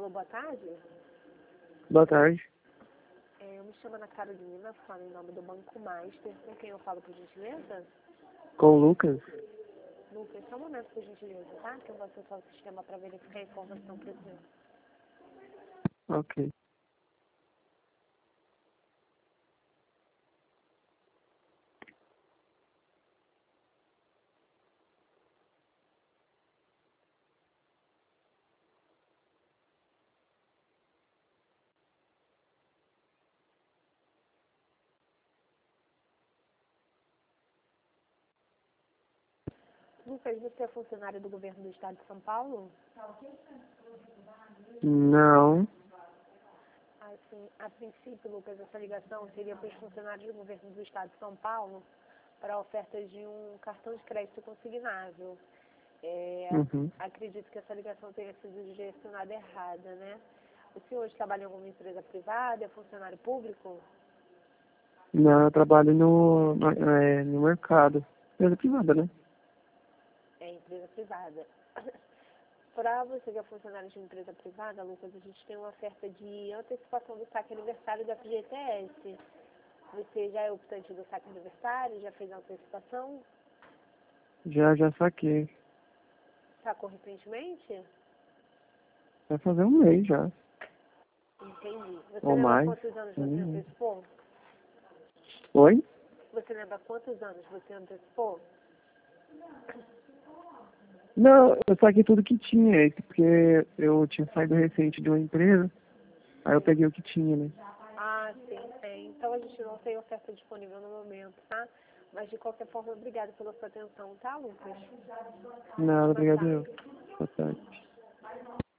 Alô, boa tarde. Boa tarde. Eu me chamo Ana Carolina, falo em nome do Banco Master. Com quem eu falo, por gentileza? Com o Lucas? Lucas, só um momento, por gentileza, tá? Que eu vou acessar o sistema para verificar a informação presente. Ok. Lucas, você é funcionário do governo do estado de São Paulo? Não. Assim, a princípio, Lucas, essa ligação seria para os funcionários do governo do estado de São Paulo para ofertas de um cartão de crédito consignável. Uhum. Acredito que essa ligação tenha sido direcionada errada, né? O senhor hoje trabalha em alguma empresa privada, é funcionário público? Não, eu trabalho no mercado. Empresa privada, né? É empresa privada. Para você que é funcionário de empresa privada, Lucas, a gente tem uma oferta de antecipação do saque aniversário da FGTS. Você já é optante do saque aniversário? Já fez a antecipação? Já saquei. Sacou recentemente? Vai fazer um mês já. Entendi. Você Ou lembra mais. quantos anos você antecipou? Oi? Você lembra quantos anos você antecipou? Não, eu saquei tudo que tinha, porque eu tinha saído recente de uma empresa, aí eu peguei o que tinha, né? Ah, sim. Então a gente não tem oferta disponível no momento, tá? Mas de qualquer forma, obrigada pela sua atenção, tá, Lucas? Nada, Boa obrigado tarde. eu. Boa tarde.